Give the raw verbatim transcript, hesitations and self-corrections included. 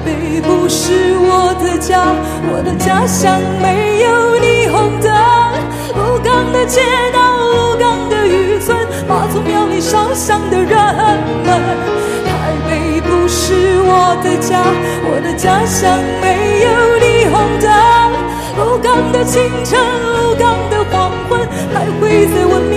北不是我的家，我的家乡没有霓虹灯。鹿港的街道，鹿港的渔村，妈祖庙里烧香的人们。台北不是我的家，我的家乡没有霓虹灯。鹿港的清晨，鹿港的黄昏，还会在温